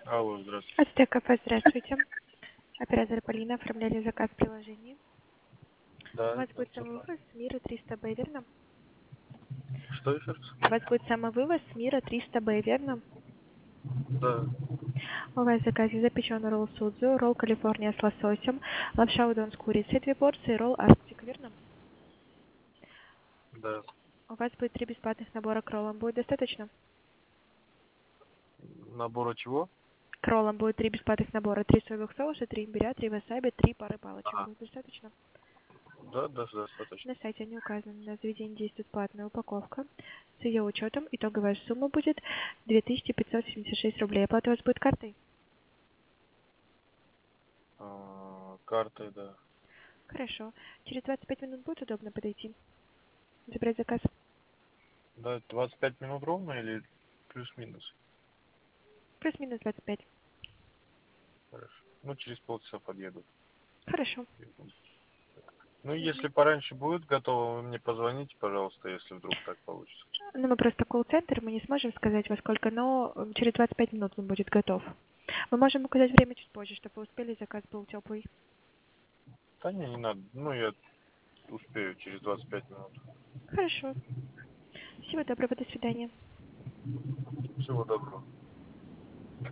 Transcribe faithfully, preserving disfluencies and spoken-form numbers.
Алло, здравствуйте. Ацтек кафе, здравствуйте. Оператор Полина, оформляли заказ в приложении. У Да, вас да, будет всё правильно. самовывоз с мира триста Б, верно? Что еще раз? У вас будет самовывоз с мира триста Б, верно? Да, У вас в заказе запечен ролл судзу, ролл Калифорния с лососем, лапша удон с курицей, две порции, ролл Арктик, верно? да. У вас будет три бесплатных набора к роллам. Будет достаточно? Набора чего? К роллам будет три бесплатных набора. Три соевых соуса, три имбиря, три васаби, три пары палочек. Ага. Будет достаточно? Да, да, достаточно. На сайте не указано, на заведении действует платная упаковка. С ее учетом итоговая сумма будет две тысячи пятьсот семьдесят шесть рублей. Оплата у вас будет картой? А, картой, да. Хорошо. Через двадцать пять минут будет удобно подойти? Забрать заказ? Да, двадцать пять минут ровно или плюс-минус? Плюс-минус двадцать пять. Хорошо. Ну, через полчаса подъеду. Хорошо. Ну, если Мгм. пораньше будет готово, вы мне позвоните, пожалуйста, если вдруг так получится. Ну, мы просто колл-центр, мы не сможем сказать во сколько, но э, через двадцать пять минут он будет готов. Мы можем указать время чуть позже, чтобы вы успели, заказ был теплый. Да не, не надо. Ну, я успею через двадцать пять минут. Хорошо. Всего доброго, до свидания. Всего доброго.